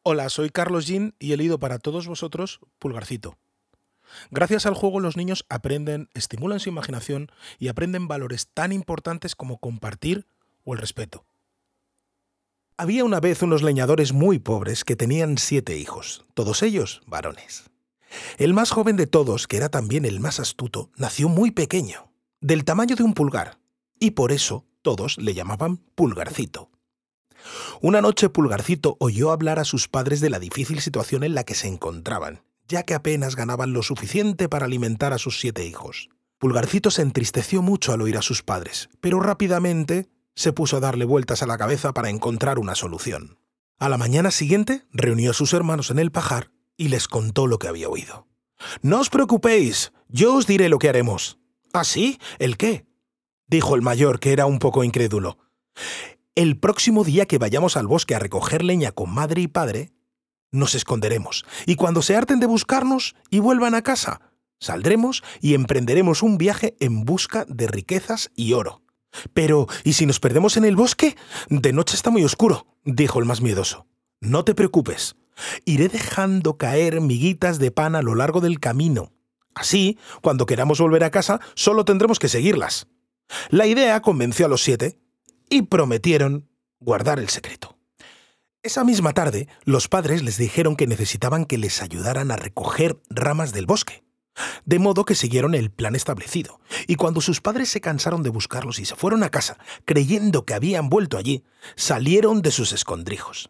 Hola, soy Carlos Jean y he leído para todos vosotros Pulgarcito. Gracias al juego los niños aprenden, estimulan su imaginación y aprenden valores tan importantes como compartir o el respeto. Había una vez unos leñadores muy pobres que tenían 7 hijos, todos ellos varones. El más joven de todos, que era también el más astuto, nació muy pequeño, del tamaño de un pulgar, y por eso todos le llamaban Pulgarcito. Una noche Pulgarcito oyó hablar a sus padres de la difícil situación en la que se encontraban, ya que apenas ganaban lo suficiente para alimentar a sus 7 hijos. Pulgarcito se entristeció mucho al oír a sus padres, pero rápidamente se puso a darle vueltas a la cabeza para encontrar una solución. A la mañana siguiente reunió a sus hermanos en el pajar y les contó lo que había oído. «No os preocupéis, yo os diré lo que haremos». «¿Ah, sí? ¿El qué?», dijo el mayor, que era un poco incrédulo. «El próximo día que vayamos al bosque a recoger leña con madre y padre, nos esconderemos, y cuando se harten de buscarnos y vuelvan a casa, saldremos y emprenderemos un viaje en busca de riquezas y oro». «Pero, ¿y si nos perdemos en el bosque? De noche está muy oscuro», dijo el más miedoso. «No te preocupes, iré dejando caer miguitas de pan a lo largo del camino. Así, cuando queramos volver a casa, solo tendremos que seguirlas». La idea convenció a los 7 y prometieron guardar el secreto. Esa misma tarde, los padres les dijeron que necesitaban que les ayudaran a recoger ramas del bosque, de modo que siguieron el plan establecido, y cuando sus padres se cansaron de buscarlos y se fueron a casa, creyendo que habían vuelto allí, salieron de sus escondrijos.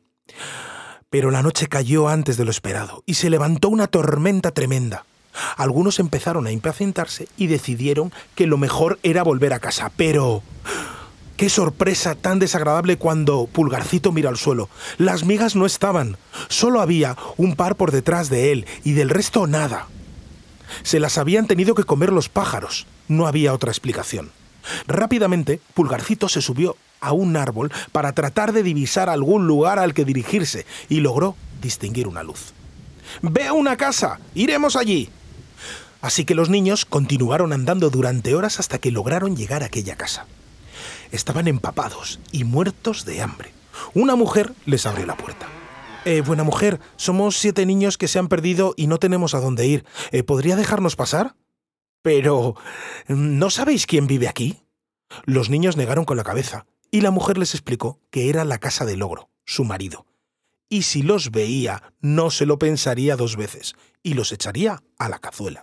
Pero la noche cayó antes de lo esperado, y se levantó una tormenta tremenda. Algunos empezaron a impacientarse y decidieron que lo mejor era volver a casa, pero ¡qué sorpresa tan desagradable cuando Pulgarcito miró al suelo! Las migas no estaban, solo había un par por detrás de él y del resto nada. Se las habían tenido que comer los pájaros, no había otra explicación. Rápidamente, Pulgarcito se subió a un árbol para tratar de divisar algún lugar al que dirigirse y logró distinguir una luz. «¡Veo una casa! ¡Iremos allí!». Así que los niños continuaron andando durante horas hasta que lograron llegar a aquella casa. Estaban empapados y muertos de hambre. Una mujer les abrió la puerta. «Buena mujer, somos 7 niños que se han perdido y no tenemos a dónde ir. ¿Podría dejarnos pasar?» «Pero, ¿no sabéis quién vive aquí?». Los niños negaron con la cabeza y la mujer les explicó que era la casa del ogro, su marido. Y si los veía, no se lo pensaría 2 veces y los echaría a la cazuela.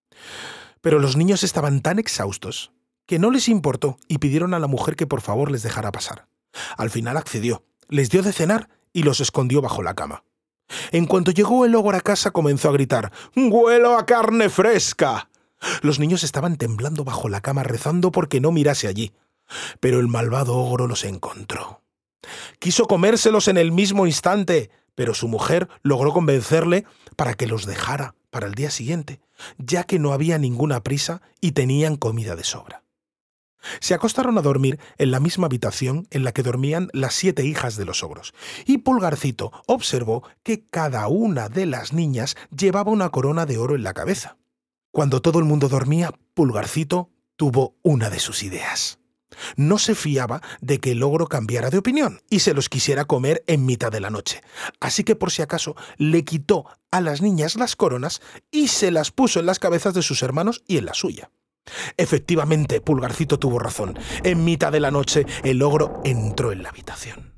Pero los niños estaban tan exhaustos que no les importó y pidieron a la mujer que por favor les dejara pasar. Al final accedió, les dio de cenar y los escondió bajo la cama. En cuanto llegó el ogro a casa, comenzó a gritar: «¡Huelo a carne fresca!». Los niños estaban temblando bajo la cama rezando porque no mirase allí, pero el malvado ogro los encontró. Quiso comérselos en el mismo instante, pero su mujer logró convencerle para que los dejara para el día siguiente, ya que no había ninguna prisa y tenían comida de sobra. Se acostaron a dormir en la misma habitación en la que dormían las 7 hijas de los ogros, y Pulgarcito observó que cada una de las niñas llevaba una corona de oro en la cabeza. Cuando todo el mundo dormía, Pulgarcito tuvo una de sus ideas. No se fiaba de que el ogro cambiara de opinión y se los quisiera comer en mitad de la noche, así que por si acaso le quitó a las niñas las coronas y se las puso en las cabezas de sus hermanos y en la suya. Efectivamente, Pulgarcito tuvo razón. En mitad de la noche, el ogro entró en la habitación.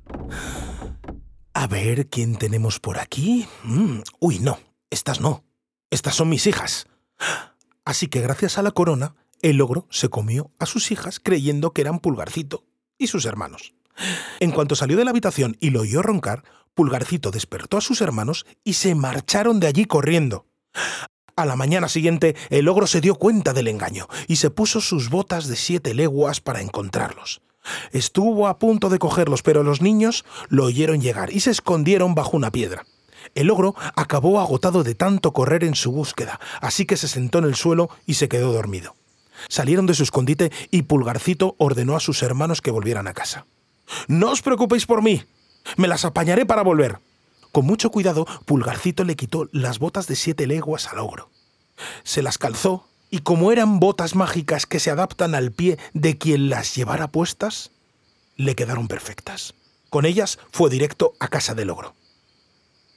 «A ver, ¿quién tenemos por aquí? Uy, no, estas no. Estas son mis hijas». Así que gracias a la corona, el ogro se comió a sus hijas creyendo que eran Pulgarcito y sus hermanos. En cuanto salió de la habitación y lo oyó roncar, Pulgarcito despertó a sus hermanos y se marcharon de allí corriendo. A la mañana siguiente, el ogro se dio cuenta del engaño y se puso sus botas de 7 leguas para encontrarlos. Estuvo a punto de cogerlos, pero los niños lo oyeron llegar y se escondieron bajo una piedra. El ogro acabó agotado de tanto correr en su búsqueda, así que se sentó en el suelo y se quedó dormido. Salieron de su escondite y Pulgarcito ordenó a sus hermanos que volvieran a casa. «No os preocupéis por mí, me las apañaré para volver». Con mucho cuidado, Pulgarcito le quitó las botas de 7 leguas al ogro. Se las calzó y como eran botas mágicas que se adaptan al pie de quien las llevara puestas, le quedaron perfectas. Con ellas fue directo a casa del ogro.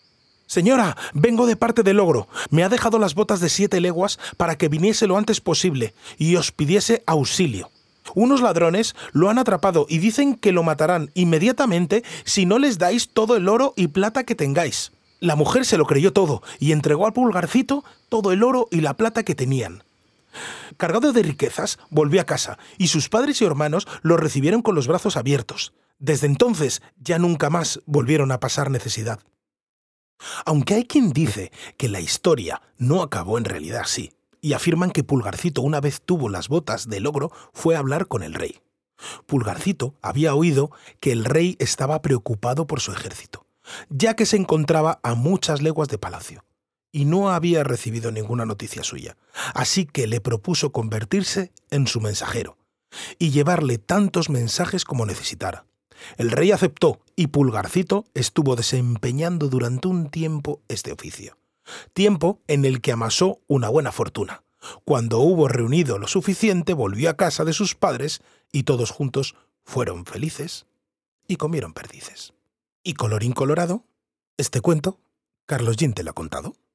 «Señora, vengo de parte del ogro. Me ha dejado las botas de 7 leguas para que viniese lo antes posible y os pidiese auxilio. Unos ladrones lo han atrapado y dicen que lo matarán inmediatamente si no les dais todo el oro y plata que tengáis». La mujer se lo creyó todo y entregó al Pulgarcito todo el oro y la plata que tenían. Cargado de riquezas, volvió a casa y sus padres y hermanos lo recibieron con los brazos abiertos. Desde entonces ya nunca más volvieron a pasar necesidad. Aunque hay quien dice que la historia no acabó en realidad así, y afirman que Pulgarcito, una vez tuvo las botas del ogro, fue a hablar con el rey. Pulgarcito había oído que el rey estaba preocupado por su ejército, ya que se encontraba a muchas leguas de palacio, y no había recibido ninguna noticia suya, así que le propuso convertirse en su mensajero y llevarle tantos mensajes como necesitara. El rey aceptó y Pulgarcito estuvo desempeñando durante un tiempo este oficio. Tiempo en el que amasó una buena fortuna. Cuando hubo reunido lo suficiente, volvió a casa de sus padres y todos juntos fueron felices y comieron perdices. Y colorín colorado, este cuento, Carlos Jean te lo ha contado.